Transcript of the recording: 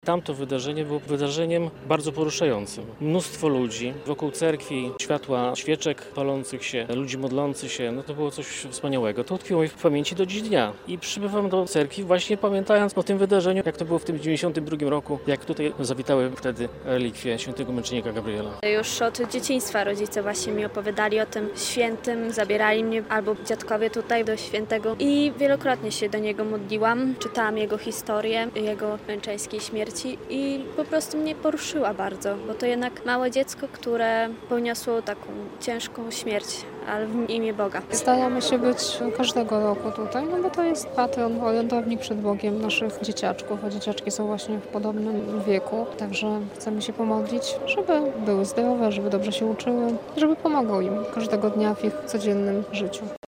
Tamto wydarzenie było wydarzeniem bardzo poruszającym. Mnóstwo ludzi wokół cerkwi, światła świeczek palących się, ludzi modlących się, to było coś wspaniałego. To utkwiło mi w pamięci do dziś dnia. I przybywam do cerkwi właśnie pamiętając o tym wydarzeniu, jak to było w tym 92 roku, jak tutaj zawitały wtedy relikwie świętego męczennika Gabriela. Już od dzieciństwa rodzice właśnie mi opowiadali o tym świętym, zabierali mnie albo dziadkowie tutaj do świętego i wielokrotnie się do niego modliłam. Czytałam jego historię, jego męczeńskiej śmierci i po prostu mnie poruszyła bardzo, bo to jednak małe dziecko, które poniosło taką ciężką śmierć, ale w imię Boga. Staramy się być każdego roku tutaj, bo to jest patron, orędownik przed Bogiem naszych dzieciaczków, a dzieciaczki są właśnie w podobnym wieku, także chcemy się pomodlić, żeby były zdrowe, żeby dobrze się uczyły, żeby pomogło im każdego dnia w ich codziennym życiu.